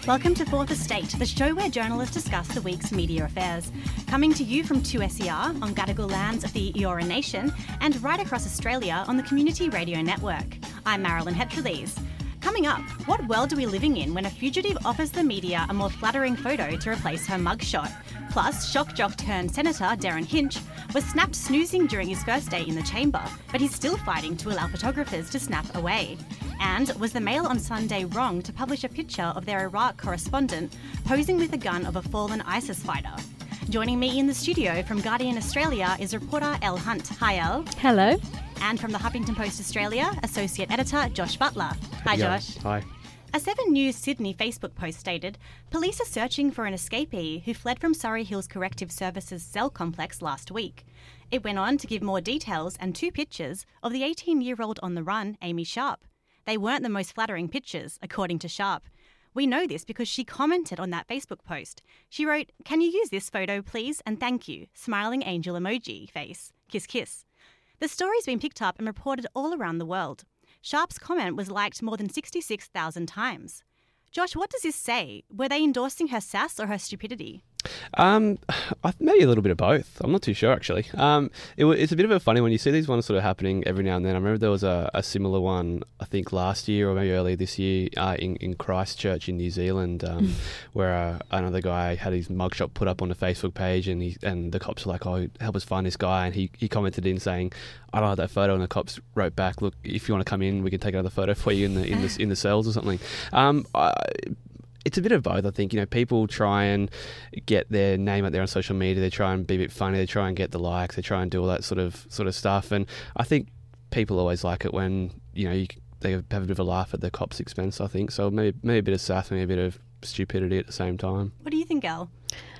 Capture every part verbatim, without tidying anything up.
Welcome to Fourth Estate, the show where journalists discuss the week's media affairs. Coming to you from two S E R on Gadigal lands of the Eora Nation and right across Australia on the Community Radio Network. I'm Marilyn Hetrelise. Coming up, what world are we living in when a fugitive offers the media a more flattering photo to replace her mugshot? Plus, shock jock turned Senator Darren Hinch was snapped snoozing during his first day in the chamber, but he's still fighting to allow photographers to snap away. And was the Mail on Sunday wrong to publish a picture of their Iraq correspondent posing with the gun of a fallen ISIS fighter? Joining me in the studio from Guardian Australia is reporter Elle Hunt. Hi, Elle. Hello. And from the Huffington Post Australia, Associate Editor Josh Butler. Hi, Josh. Hi. A seven News Sydney Facebook post stated, police are searching for an escapee who fled from Surrey Hills Corrective Services cell complex last week. It went on to give more details and two pictures of the eighteen-year-old on the run, Amy Sharp. They weren't the most flattering pictures, according to Sharp. We know this because she commented on that Facebook post. She wrote, "Can you use this photo, please? And thank you. Smiling angel emoji face. Kiss, kiss." The story's been picked up and reported all around the world. Sharp's comment was liked more than sixty-six thousand times. Josh, what does this say? Were they endorsing her sass or her stupidity? Um, I, maybe a little bit of both. I'm not too sure, actually. Um, it, it's a bit of a funny one. You see these ones sort of happening every now and then. I remember there was a, a similar one, I think last year or maybe earlier this year uh, in, in Christchurch in New Zealand, um, where uh, another guy had his mugshot put up on the Facebook page, and he and the cops were like, "Oh, help us find this guy," and he, he commented in saying, "I don't like that photo," and the cops wrote back, "Look, if you want to come in, we can take another photo for you in the in the in the cells or something." Um, I, It's a bit of both, I think. You know, people try and get their name out there on social media. They try and be a bit funny. They try and get the likes. They try and do all that sort of sort of stuff. And I think people always like it when, you know, you, they have a bit of a laugh at the cops' expense, I think. So maybe, maybe a bit of sass, maybe a bit of stupidity at the same time. What do you think, Elle?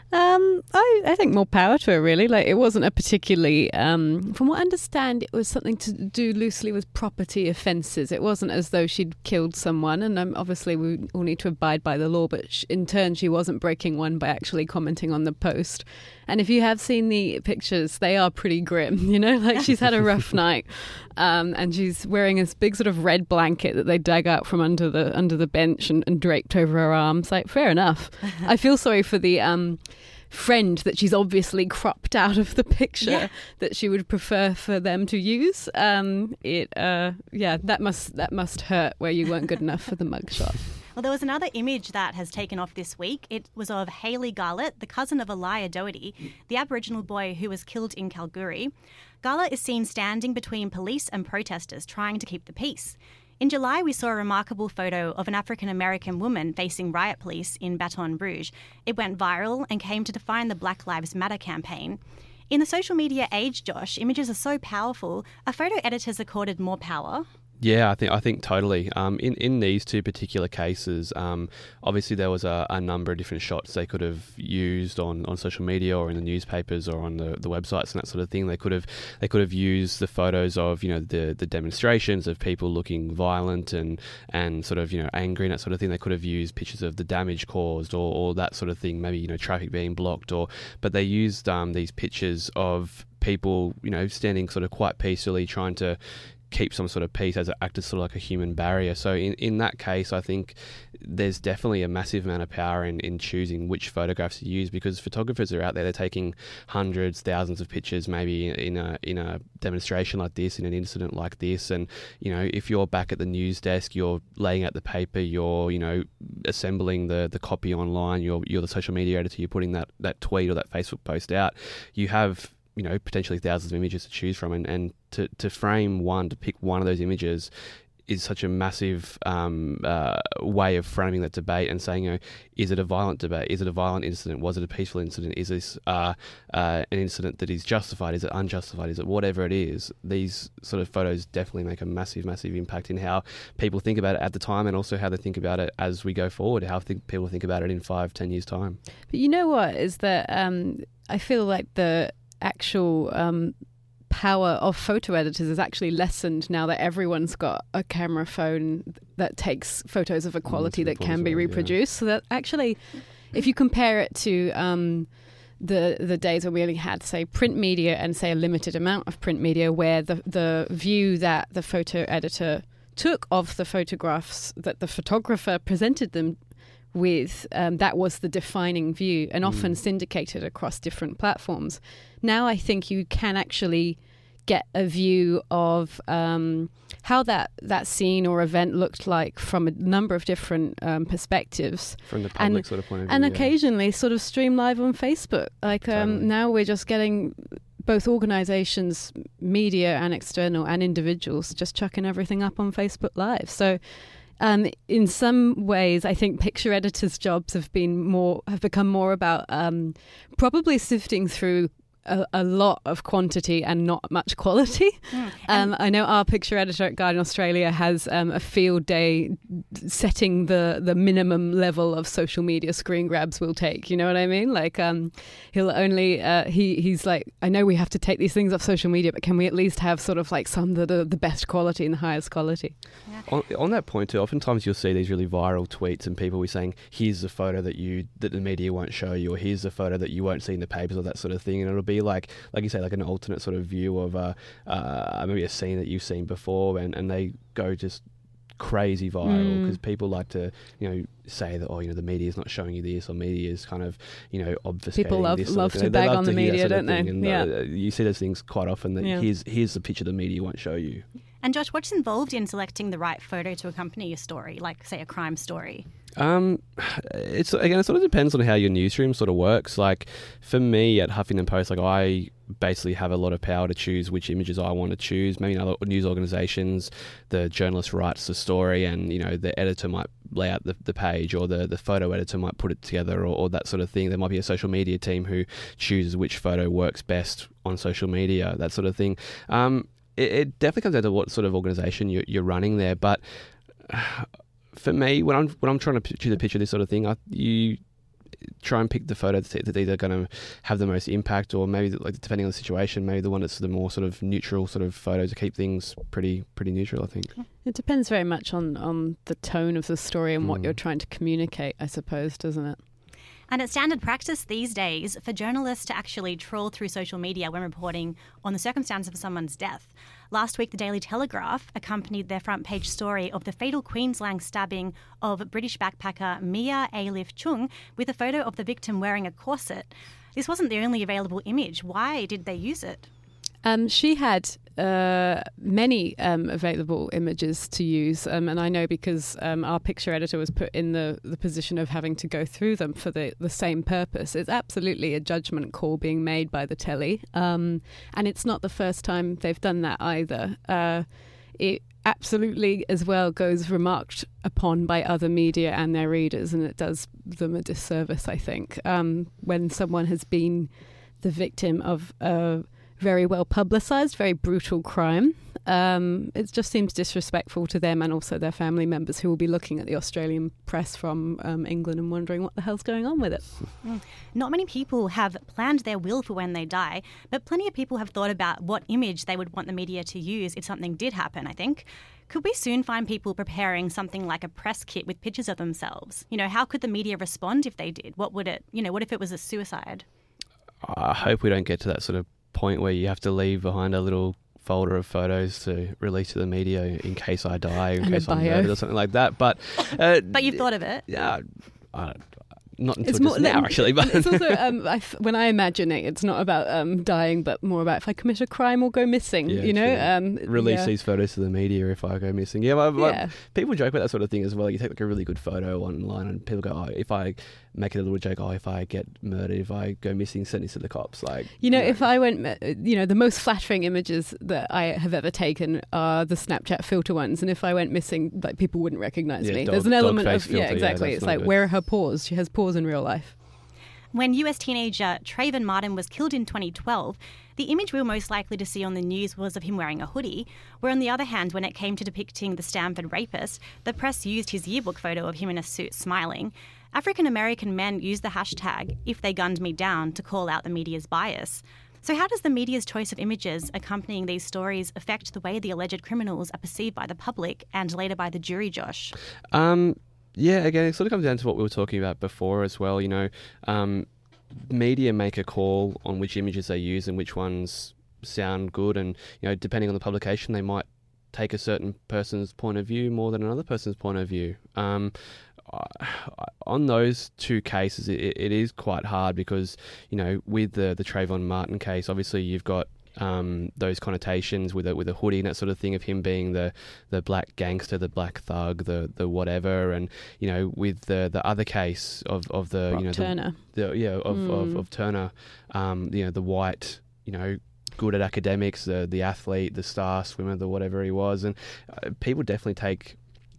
Um, I, I think more power to her, really. Like, it wasn't a particularly, um, from what I understand, it was something to do loosely with property offences. It wasn't as though she'd killed someone, and um, obviously we all need to abide by the law, but sh- in turn she wasn't breaking one by actually commenting on the post. And if you have seen the pictures, they are pretty grim, you know, like she's had a rough night, um, and she's wearing this big sort of red blanket that they dug out from under the under the bench and, and draped over her arms. Like, fair enough. I feel sorry for the um, friend that she's obviously cropped out of the picture yeah. that she would prefer for them to use. Um, it, uh, yeah, that must that must hurt where you weren't good enough for the mugshot. Well, there was another image that has taken off this week. It was of Hayley Garlett, the cousin of Elijah Doherty, the Aboriginal boy who was killed in Kalgoorlie. Garlett is seen standing between police and protesters trying to keep the peace. In July, we saw a remarkable photo of an African-American woman facing riot police in Baton Rouge. It went viral and came to define the Black Lives Matter campaign. In the social media age, Josh, images are so powerful. Are photo editors accorded more power? Yeah, I think I think totally. Um, in in these two particular cases, um, obviously there was a, a number of different shots they could have used on, on social media or in the newspapers or on the, the websites and that sort of thing. They could have they could have used the photos of, you know, the the demonstrations of people looking violent and and sort of, you know, angry and that sort of thing. They could have used pictures of the damage caused or, or that sort of thing. Maybe, you know, traffic being blocked, or but they used um, these pictures of people, you know, standing sort of quite peacefully, trying to keep some sort of peace as it acted sort of like a human barrier. So in, in that case, I think there's definitely a massive amount of power in, in choosing which photographs to use, because photographers are out there, they're taking hundreds, thousands of pictures maybe in a in a demonstration like this, in an incident like this. And, you know, if you're back at the news desk, you're laying out the paper, you're, you know, assembling the, the copy online, you're you're the social media editor, you're putting that, that tweet or that Facebook post out, you have, you know, potentially thousands of images to choose from, and, and to, to frame one, to pick one of those images is such a massive um, uh, way of framing that debate and saying, you know, is it a violent debate? Is it a violent incident? Was it a peaceful incident? Is this uh, uh, an incident that is justified? Is it unjustified? Is it whatever it is? These sort of photos definitely make a massive, massive impact in how people think about it at the time, and also how they think about it as we go forward, how th- people think about it in five, ten years' time. But you know what, is that um, I feel like the actual um, power of photo editors is actually lessened now that everyone's got a camera phone that takes photos of a quality that can be reproduced. Yeah. So that actually, if you compare it to um, the the days when we only had, say, print media and, say, a limited amount of print media, where the the view that the photo editor took of the photographs that the photographer presented them with um, that was the defining view, and often mm. syndicated across different platforms. Now I think you can actually get a view of um, how that, that scene or event looked like from a number of different um, perspectives. From the public and, sort of point of view. And yeah. occasionally sort of stream live on Facebook. Like um, totally. Now we're just getting both organisations, media and external and individuals just chucking everything up on Facebook Live. So um, in some ways, I think picture editors' jobs have been more have become more about um, probably sifting through A, a lot of quantity and not much quality. Mm. Um, I know our picture editor at Guardian Australia has um, a field day setting the, the minimum level of social media screen grabs we'll take. You know what I mean? Like um, he'll only uh, he he's like, I know we have to take these things off social media, but can we at least have sort of like some that are the best quality and the highest quality? Yeah. On, on that point too, oftentimes you'll see these really viral tweets and people will be saying, "Here's the photo that you that the media won't show you," or "Here's the photo that you won't see in the papers," or that sort of thing, and it'll be like, like you say, like an alternate sort of view of uh, uh, maybe a scene that you've seen before, and, and they go just crazy viral because mm. people like to, you know, say that, oh, you know, the media is not showing you this, or media is kind of, you know, obfuscating. People love this love to they, bag they love on the media, don't they? And, yeah, uh, you see those things quite often. That yeah. here's here's the picture the media won't show you. And Josh, what's involved in selecting the right photo to accompany your story, like say a crime story? Um, it's again, it sort of depends on how your newsroom sort of works. Like for me at Huffington Post, like I basically have a lot of power to choose which images I want to choose. Maybe in other news organisations, the journalist writes the story, and you know the editor might lay out the, the page, or the, the photo editor might put it together, or, or that sort of thing. There might be a social media team who chooses which photo works best on social media, that sort of thing. Um, it, it definitely comes down to what sort of organisation you're, you're running there, but. Uh, For me, when I'm when I'm trying to choose a picture of this sort of thing, I, you try and pick the photo that's either going to have the most impact, or maybe like depending on the situation, maybe the one that's the more sort of neutral sort of photo to keep things pretty pretty neutral, I think. It depends very much on, on the tone of the story and mm. what you're trying to communicate, I suppose, doesn't it? And it's standard practice these days for journalists to actually trawl through social media when reporting on the circumstance of someone's death. Last week, the Daily Telegraph accompanied their front page story of the fatal Queensland stabbing of British backpacker Mia Ailif Chung with a photo of the victim wearing a corset. This wasn't the only available image. Why did they use it? Um, she had uh, many um, available images to use, um, and I know because um, our picture editor was put in the, the position of having to go through them for the, the same purpose. It's absolutely a judgment call being made by the telly, um, and it's not the first time they've done that either. Uh, it absolutely as well goes remarked upon by other media and their readers, and it does them a disservice, I think, um, when someone has been the victim of a very well publicised, very brutal crime. Um, it just seems disrespectful to them and also their family members, who will be looking at the Australian press from um, England and wondering what the hell's going on with it. Mm. Not many people have planned their will for when they die, but plenty of people have thought about what image they would want the media to use if something did happen, I think. Could we soon find people preparing something like a press kit with pictures of themselves? You know, how could the media respond if they did? What would it, you know, what if it was a suicide? I hope we don't get to that sort of point where you have to leave behind a little folder of photos to release to the media in case I die, in and case I'm murdered or something like that. But uh, but you've thought of it. Yeah, I don't, not until it's just more, now, actually. But it's also um, I, when I imagine it, it's not about um, dying, but more about if I commit a crime or go missing. Yeah, you know, sure. um, release yeah. these photos to the media if I go missing. Yeah, but, but yeah, people joke about that sort of thing as well. You take like a really good photo online, and people go, "Oh, if I make it a little joke, oh, if I get murdered, if I go missing, send this to the cops." Like, you know, you know, if I went, you know, the most flattering images that I have ever taken are the Snapchat filter ones, and if I went missing, like people wouldn't recognize yeah, me. Dog, There's an element of filter, yeah, exactly. Yeah, it's like, good. where are her paws? She has paws in real life. When U S teenager Trayvon Martin was killed in twenty twelve, the image we were most likely to see on the news was of him wearing a hoodie, where on the other hand, when it came to depicting the Stanford rapist, the press used his yearbook photo of him in a suit smiling. African-American men used the hashtag If They Gunned Me Down to call out the media's bias. So how does the media's choice of images accompanying these stories affect the way the alleged criminals are perceived by the public and later by the jury, Josh? Um... Yeah, again, it sort of comes down to what we were talking about before as well. You know, um, media make a call on which images they use and which ones sound good. And, you know, depending on the publication, they might take a certain person's point of view more than another person's point of view. Um, I, on those two cases, it, it is quite hard because, you know, with the the Trayvon Martin case, obviously you've got um, those connotations with a with a hoodie and that sort of thing of him being the, the black gangster, the black thug, the the whatever, and you know, with the the other case of of the Brock you know Turner, the, the yeah of, mm. of of Turner, um, you know, the white, you know, good at academics, the the athlete, the star swimmer, the whatever he was, and uh, people definitely take.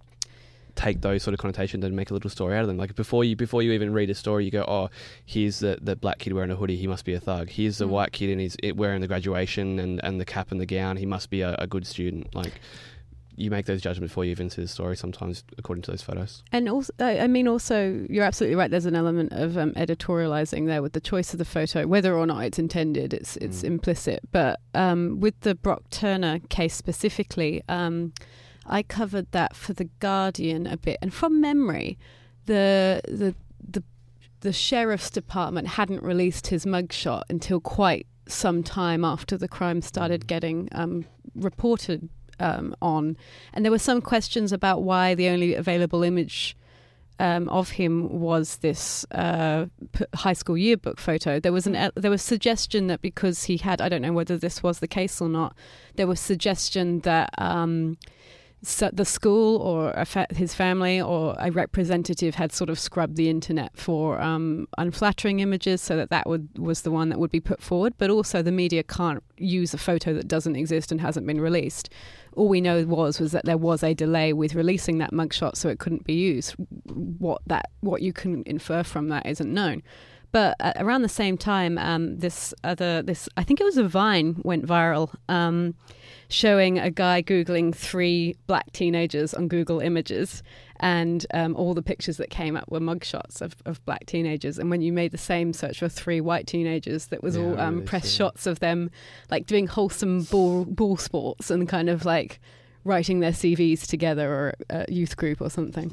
take those sort of connotations and make a little story out of them. Like before you before you even read a story, you go, oh, here's the, the black kid wearing a hoodie, he must be a thug. Here's the mm. white kid and he's wearing the graduation and, and the cap and the gown, he must be a, a good student. Like, you make those judgments before you even see the story sometimes according to those photos. And also, I mean, also, you're absolutely right, there's an element of um, editorialising there with the choice of the photo. Whether or not it's intended, it's it's mm. implicit. But um, with the Brock Turner case specifically, um, I covered that for The Guardian a bit, and from memory, the the the the sheriff's department hadn't released his mugshot until quite some time after the crime started getting um, reported um, on, and there were some questions about why the only available image um, of him was this uh, p- high school yearbook photo. There was an there was suggestion that because he had, I don't know whether this was the case or not, there was suggestion that. Um, So the school or a fa- his family or a representative had sort of scrubbed the internet for um, unflattering images, so that that would, was the one that would be put forward. But also the media can't use a photo that doesn't exist and hasn't been released. All we know was was that there was a delay with releasing that mugshot, so it couldn't be used. What that what you can infer from that isn't known. But uh, around the same time, um, this other this I think it was a Vine went viral. Um, showing a guy Googling three black teenagers on Google Images, and um, all the pictures that came up were mugshots of, of black teenagers. And when you made the same search for three white teenagers, that was yeah, all um, really press shots of them like doing wholesome ball, ball sports and kind of like writing their C Vs together, or a youth group or something.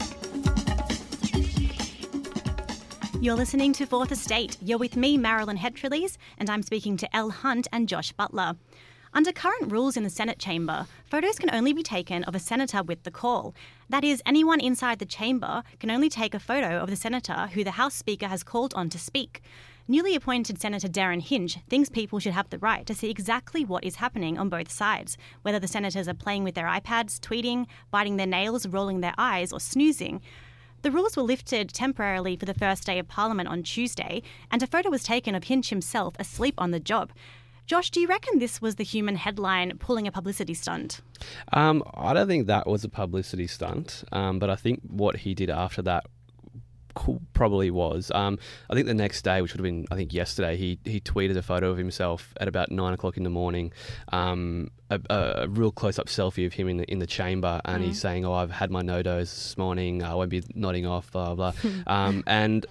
You're listening to Fourth Estate. You're with me, Marilyn Hetriles, and I'm speaking to Elle Hunt and Josh Butler. Under current rules in the Senate chamber, photos can only be taken of a senator with the call. That is, anyone inside the chamber can only take a photo of the senator who the House Speaker has called on to speak. Newly appointed Senator Darren Hinch thinks people should have the right to see exactly what is happening on both sides, whether the senators are playing with their iPads, tweeting, biting their nails, rolling their eyes, or snoozing. The rules were lifted temporarily for the first day of Parliament on Tuesday, and a photo was taken of Hinch himself asleep on the job. Josh, do you reckon this was the human headline pulling a publicity stunt? Um, I don't think that was a publicity stunt, um, but I think what he did after that probably was. Um, I think the next day, which would have been, I think yesterday, he he tweeted a photo of himself at about nine o'clock in the morning, um, a, a real close-up selfie of him in the in the chamber, and mm. he's saying, "Oh, I've had my no-dose this morning. I won't be nodding off." Blah blah. um, and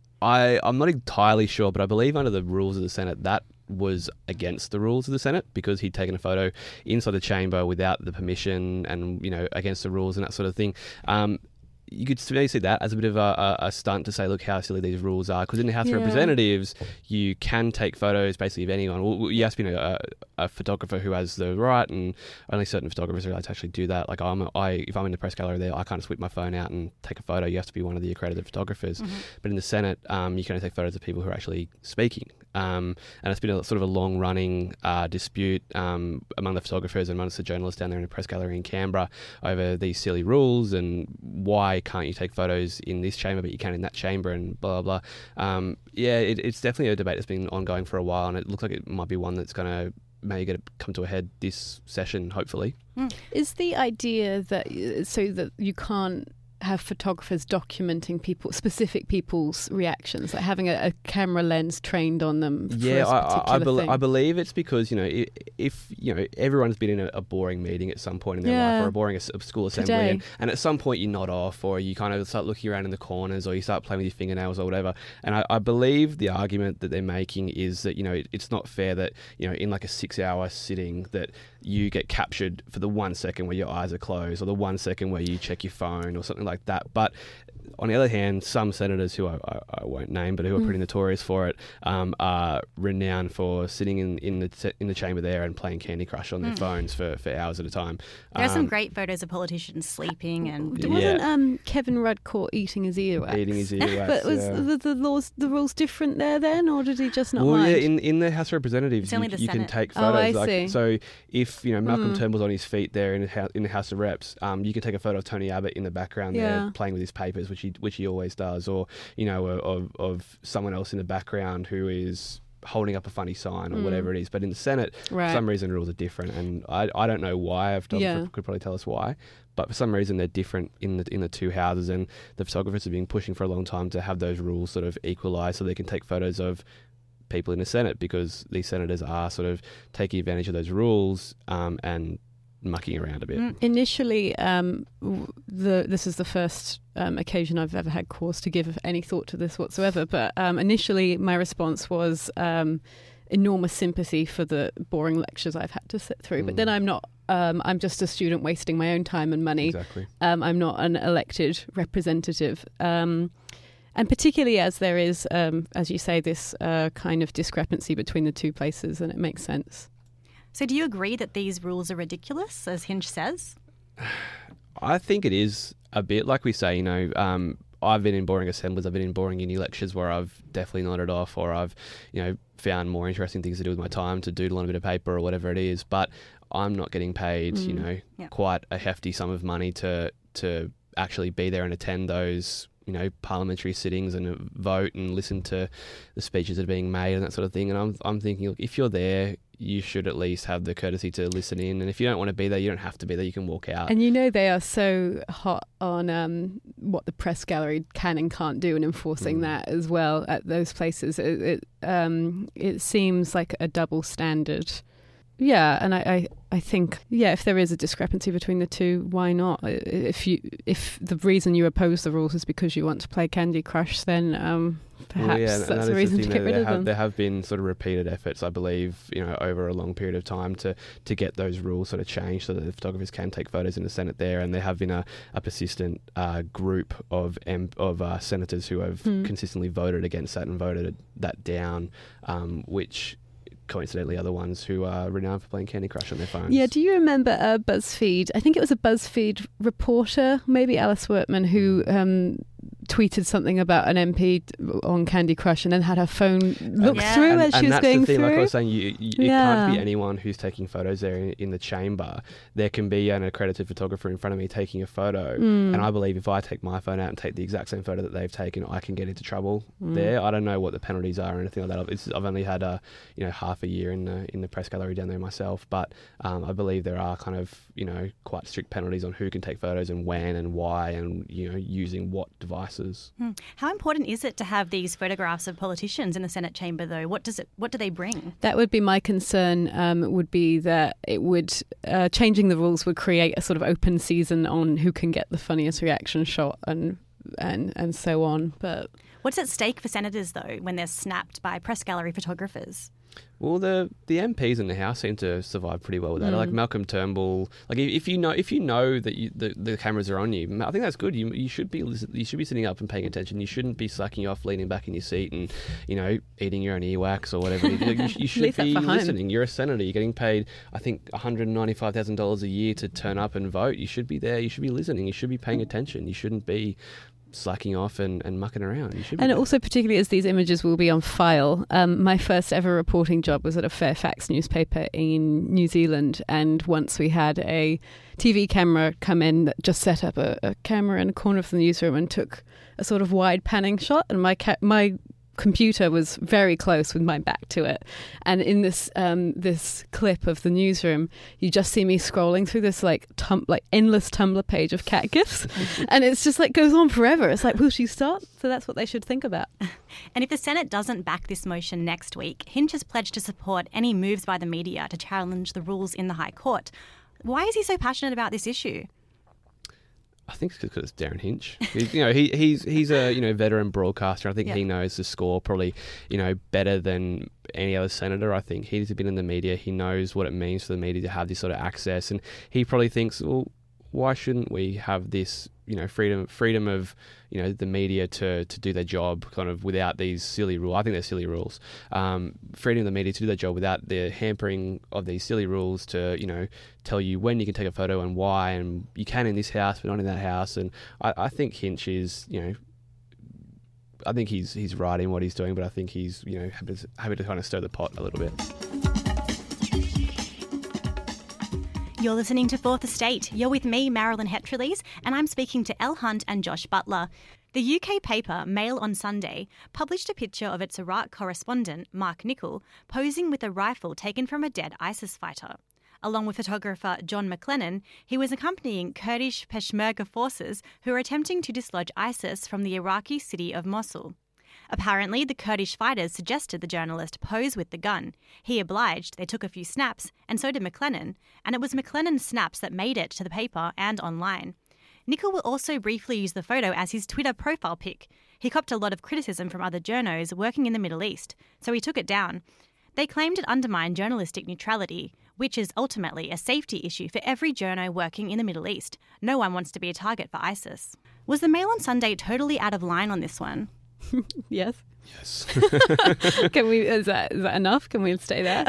I I'm not entirely sure, but I believe under the rules of the Senate that was against the rules of the Senate, because he'd taken a photo inside the chamber without the permission, and you know, against the rules and that sort of thing. Um, you could maybe see that as a bit of a, a stunt to say, look how silly these rules are. Because in the House of yeah. Representatives, you can take photos basically of anyone. Well, you have to be a, a photographer who has the right, and only certain photographers are allowed to actually do that. Like I'm, a, I, if I'm in the press gallery there, I can't just whip my phone out and take a photo. You have to be one of the accredited photographers. Mm-hmm. But in the Senate, um, you can only take photos of people who are actually speaking. Um, and it's been a sort of a long-running uh, dispute um, among the photographers and amongst the journalists down there in the press gallery in Canberra over these silly rules and why can't you take photos in this chamber but you can in that chamber and blah, blah, blah. Um, yeah, it, it's definitely a debate that's been ongoing for a while, and it looks like it might be one that's going to maybe get it come to a head this session, hopefully. Mm. Is the idea that so that you can't have photographers documenting people, specific people's reactions, like having a, a camera lens trained on them? For yeah, a I, I, be- thing? I believe it's because, you know, if, if you know, everyone's been in a, a boring meeting at some point in their yeah. life, or a boring a, a school assembly, and, and at some point you nod off, or you kind of start looking around in the corners, or you start playing with your fingernails or whatever. And I, I believe the argument that they're making is that, you know, it, it's not fair that, you know, in like a six-hour sitting that you get captured for the one second where your eyes are closed, or the one second where you check your phone or something like that. But on the other hand, some senators who I, I, I won't name, but who are pretty mm. notorious for it, um, are renowned for sitting in, in the in the chamber there and playing Candy Crush on their mm. phones for, for hours at a time. There um, are some great photos of politicians sleeping and yeah. wasn't um, Kevin Rudd caught eating his earwax? Eating his earwax. But was yeah. the, the laws the rules different there then, or did he just not well, mind? yeah, in in the House of Representatives, you, you can take photos. Oh, I like, see. So if you know Malcolm mm. Turnbull's on his feet there in the house, in the House of Reps, um, you can take a photo of Tony Abbott in the background yeah. there playing with his papers, which he which he always does, or you know of of someone else in the background who is holding up a funny sign or mm. whatever it is. But in the Senate, right. for some reason, rules are different, and I I don't know why. I've done, yeah. could probably tell us why. But for some reason, they're different in the in the two houses, and the photographers have been pushing for a long time to have those rules sort of equalised so they can take photos of people in the Senate, because these senators are sort of taking advantage of those rules um, and mucking around a bit. Mm. Initially, um, the this is the first um, occasion I've ever had cause to give any thought to this whatsoever, but um, initially my response was um, enormous sympathy for the boring lectures I've had to sit through. Mm. But then I'm not, um, I'm just a student wasting my own time and money. Exactly. Um, I'm not an elected representative. Um, and particularly as there is, um, as you say, this uh, kind of discrepancy between the two places, and it makes sense. So do you agree that these rules are ridiculous, as Hinch says? I think it is a bit. Like we say, you know, um, I've been in boring assemblies, I've been in boring uni lectures where I've definitely nodded off, or I've, you know, found more interesting things to do with my time, to doodle on a bit of paper or whatever it is. But I'm not getting paid, mm. you know, yeah. quite a hefty sum of money to to actually be there and attend those, you know, parliamentary sittings and vote and listen to the speeches that are being made and that sort of thing. And I'm I'm thinking, look, if you're there, you should at least have the courtesy to listen in. And if you don't want to be there, you don't have to be there. You can walk out. And you know they are so hot on um, what the press gallery can and can't do, and enforcing mm. that as well at those places. It it, um, it seems like a double standard. Yeah, and I, I, I think, yeah, if there is a discrepancy between the two, why not? If you if the reason you oppose the rules is because you want to play Candy Crush, then um, perhaps well, yeah, that's a reason to get rid there of have, them. There have been sort of repeated efforts, I believe, you know, over a long period of time to, to get those rules sort of changed so that the photographers can take photos in the Senate there. And there have been a, a persistent uh, group of M- of uh, senators who have hmm. consistently voted against that and voted that down, um, which coincidentally are the ones who are renowned for playing Candy Crush on their phones. Yeah, do you remember uh, BuzzFeed? I think it was a BuzzFeed reporter, maybe Alice Wortman, who um, tweeted something about an M P on Candy Crush and then had her phone looked yeah. through and, as and she was that's going the thing, through. Like I was saying, you, you, yeah. it can't be anyone who's taking photos there in, in the chamber. There can be an accredited photographer in front of me taking a photo, mm. and I believe if I take my phone out and take the exact same photo that they've taken, I can get into trouble mm. there. I don't know what the penalties are or anything like that. It's, I've only had a you know half a year in the in the press gallery down there myself, but um, I believe there are kind of you know quite strict penalties on who can take photos and when and why, and you know using what devices. Mm. How important is it to have these photographs of politicians in the Senate chamber, though? What does it? What do they bring? That would be my concern. Um, would be that it would uh, changing the rules would create a sort of open season on who can get the funniest reaction shot and and and so on. But what's at stake for senators, though, when they're snapped by press gallery photographers? Well, the the M Ps in the House seem to survive pretty well with that. Mm. Like Malcolm Turnbull, like if you know if you know that you, the the cameras are on you, I think that's good. You you should be you should be sitting up and paying attention. You shouldn't be slacking off, leaning back in your seat, and you know eating your own earwax or whatever. you, you, you should be listening. You're a senator. You're getting paid, I think, one hundred ninety-five thousand dollars a year to turn up and vote. You should be there. You should be listening. You should be paying attention. You shouldn't be slacking off and, and mucking around. You should be and there. Also, particularly as these images will be on file, um, my first ever reporting job was at a Fairfax newspaper in New Zealand, and once we had a T V camera come in that just set up a, a camera in a corner of the newsroom and took a sort of wide panning shot, and my ca- my computer was very close with my back to it, and in this um this clip of the newsroom you just see me scrolling through this like tum- like endless Tumblr page of cat gifs and it's just like goes on forever. It's like, will she stop? So that's what they should think about. And if the Senate doesn't back this motion next week, Hinch has pledged to support any moves by the media to challenge the rules in the High Court. Why is he so passionate about this issue? I think it's because it's Darren Hinch. He's, you know, he, he's he's a you know veteran broadcaster. I think yeah. he knows the score probably you know better than any other senator. I think he's been in the media. He knows what it means for the media to have this sort of access, and he probably thinks, well, why shouldn't we have this, you know, freedom freedom of, you know, the media to, to do their job kind of without these silly rules? I think they're silly rules. Um, freedom of the media to do their job without the hampering of these silly rules to, you know, tell you when you can take a photo and why, and you can in this house but not in that house. And I, I think Hinch is, you know, I think he's he's right in what he's doing, but I think he's, you know, happy to, happy to kind of stir the pot a little bit. You're listening to Fourth Estate. You're with me, Marilyn Hetriles, and I'm speaking to Elle Hunt and Josh Butler. The U K paper Mail on Sunday published a picture of its Iraq correspondent, Mark Nichol, posing with a rifle taken from a dead ISIS fighter. Along with photographer John McLennan, he was accompanying Kurdish Peshmerga forces who were attempting to dislodge ISIS from the Iraqi city of Mosul. Apparently, the Kurdish fighters suggested the journalist pose with the gun. He obliged, they took a few snaps, and so did McLennan, and it was McLennan's snaps that made it to the paper and online. Nichol will also briefly use the photo as his Twitter profile pic. He copped a lot of criticism from other journos working in the Middle East, so he took it down. They claimed it undermined journalistic neutrality, which is ultimately a safety issue for every journo working in the Middle East. No one wants to be a target for ISIS. Was the Mail on Sunday totally out of line on this one? Yes. Yes. Can we? Is that is that enough? Can we stay there?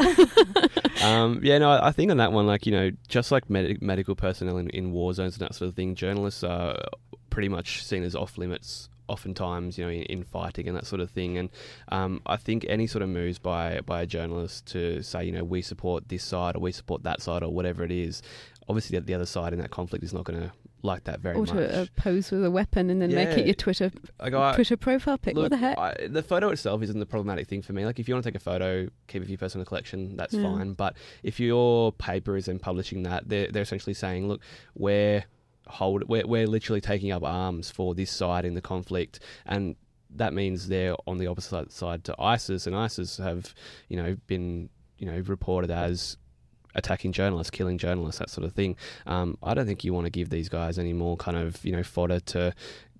um, yeah, no, I think on that one, like, you know, just like med- medical personnel in, in war zones and that sort of thing, journalists are pretty much seen as off limits oftentimes, you know, in, in fighting and that sort of thing. And um, I think any sort of moves by by a journalist to say, you know, we support this side or we support that side or whatever it is, obviously the, the other side in that conflict is not going to like that very or much. Or to uh, pose with a weapon and then yeah. make it your Twitter like I, Twitter profile pic. Look, what the heck? I, the photo itself isn't the problematic thing for me. Like, if you want to take a photo, keep it for your personal collection, that's yeah. fine. But if your paper is then publishing that, they're, they're essentially saying, look, we're, hold, we're, we're literally taking up arms for this side in the conflict. And that means they're on the opposite side to ISIS, and ISIS have, you know, been, you know, reported as attacking journalists, killing journalists, that sort of thing. Um, I don't think you want to give these guys any more kind of, you know, fodder to,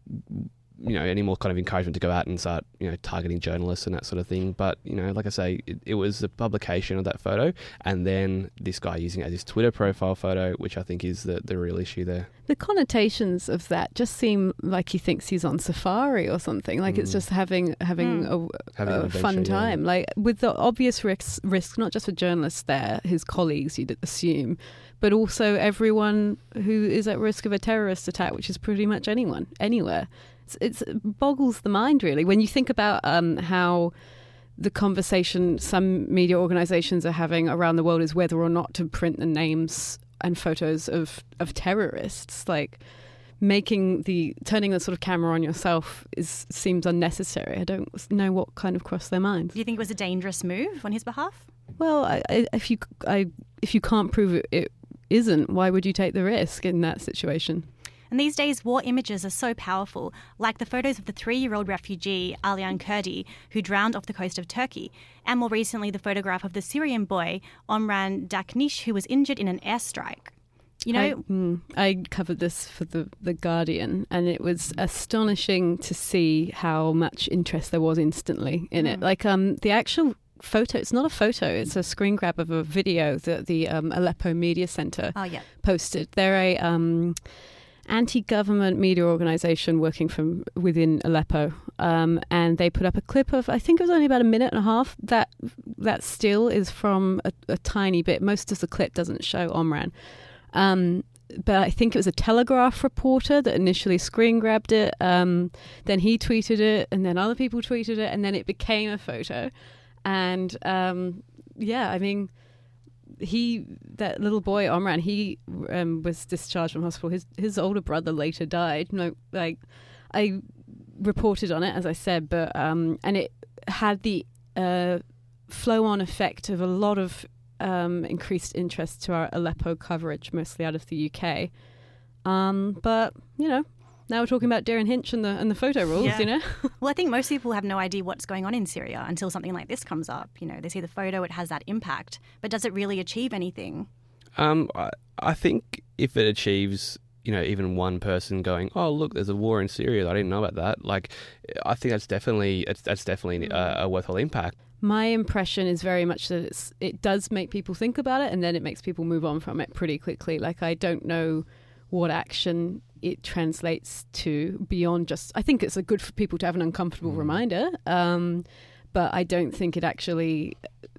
you know, any more kind of encouragement to go out and start, you know, targeting journalists and that sort of thing. But, you know, like I say, it, it was the publication of that photo and then this guy using it as his Twitter profile photo, which I think is the, the real issue there. The connotations of that just seem like he thinks he's on safari or something. Like mm. it's just having having mm. a, having a fun time. Yeah. Like with the obvious risks, risks, not just for journalists there, his colleagues, you'd assume, but also everyone who is at risk of a terrorist attack, which is pretty much anyone, anywhere. It's, it's, it boggles the mind, really, when you think about um, how the conversation some media organisations are having around the world is whether or not to print the names and photos of, of terrorists. Like, making the turning the sort of camera on yourself is seems unnecessary. I don't know what kind of crossed their minds. Do you think it was a dangerous move on his behalf? Well, I, I, if you I, if you can't prove it, it isn't, why would you take the risk in that situation? And these days, war images are so powerful, like the photos of the three-year-old refugee Alian Kurdi, who drowned off the coast of Turkey, and more recently the photograph of the Syrian boy Omran Daknish, who was injured in an airstrike. You know, I, mm, I covered this for the, the Guardian, and it was astonishing to see how much interest there was instantly in mm. it. Like um, the actual photo, it's not a photo, it's a screen grab of a video that the um, Aleppo Media Centre oh, yeah. posted. They're a um, anti-government media organisation working from within Aleppo, um, and they put up a clip of, I think it was only about a minute and a half. That that still is from a, a tiny bit. Most of the clip doesn't show Omran. Um, but I think it was a Telegraph reporter that initially screen grabbed it. Um, then he tweeted it, and then other people tweeted it, and then it became a photo. And um, yeah, I mean, he, that little boy Omran, he um, was discharged from hospital. His his older brother later died. No, like I reported on it, as I said, but um, and it had the uh, flow-on effect of a lot of um, increased interest to our Aleppo coverage, mostly out of the U K. Um, but you know, now we're talking about Darren Hinch and the and the photo rules. Yeah. You know, well, I think most people have no idea what's going on in Syria until something like this comes up. You know, they see the photo, it has that impact, but does it really achieve anything? Um, I, I think if it achieves, you know, even one person going, oh look, there's a war in Syria, I didn't know about that. Like, I think that's definitely it's, that's definitely a, a worthwhile impact. My impression is very much that it's, it does make people think about it, and then it makes people move on from it pretty quickly. Like, I don't know what action it translates to beyond just, I think it's a good for people to have an uncomfortable mm. reminder, um, but I don't think it actually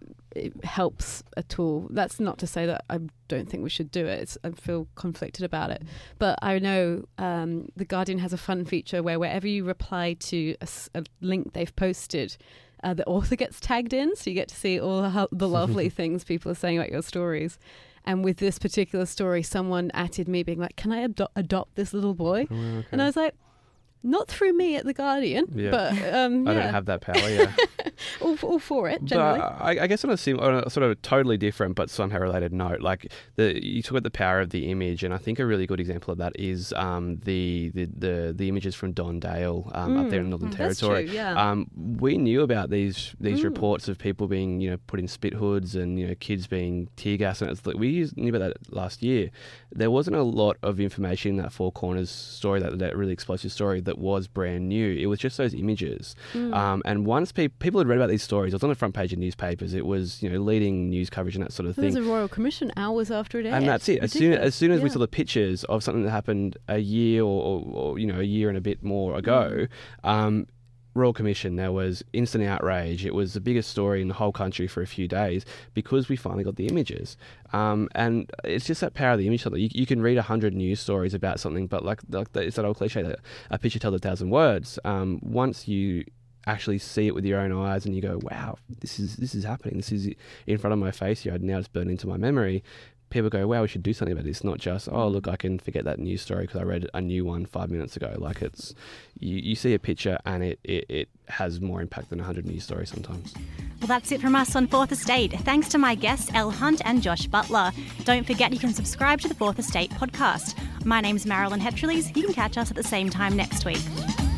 it helps at all. That's not to say that I don't think we should do it. It's, I feel conflicted about it. But I know um, The Guardian has a fun feature where wherever you reply to a, a link they've posted, uh, the author gets tagged in, so you get to see all the, the lovely things people are saying about your stories. And with this particular story, someone atted me being like, can I ado- adopt this little boy? Oh, okay. And I was like, not through me at The Guardian, yeah. but um, I yeah. don't have that power, yeah. all, all for it, generally. But I, I guess on a, sim- on a sort of totally different but somehow related note, like the you talk about the power of the image, and I think a really good example of that is um, the, the, the, the images from Don Dale um, mm, up there in Northern mm, Territory. That's true, yeah. Um, we knew about these these mm. reports of people being, you know, put in spit hoods and, you know, kids being tear gassed, and it's like, we knew about that last year. There wasn't a lot of information in that Four Corners story, that, that really explosive story, that was brand new. It was just those images. Mm. Um, and once pe- people had read about these stories, it was on the front page of newspapers. It was, you know, leading news coverage and that sort of there thing. There was a Royal Commission hours after it aired. And that's it. As soon, as soon as yeah. we saw the pictures of something that happened a year or, or, or you know, a year and a bit more ago, mm. um, Royal Commission, there was instant outrage. It was the biggest story in the whole country for a few days because we finally got the images. Um, and it's just that power of the image. You, you can read a hundred news stories about something, but like, like it's that old cliche that a picture tells a thousand words. Um, once you actually see it with your own eyes and you go, wow, this is this is happening. This is in front of my face here. Now it's burned into my memory. People go, wow, we should do something about this. Not just, oh, look, I can forget that news story because I read a new one five minutes ago. Like, it's, you, you see a picture and it, it, it has more impact than a hundred news stories sometimes. Well, that's it from us on Fourth Estate. Thanks to my guests, Elle Hunt and Josh Butler. Don't forget you can subscribe to the Fourth Estate podcast. My name's Marilyn Hetriles. You can catch us at the same time next week.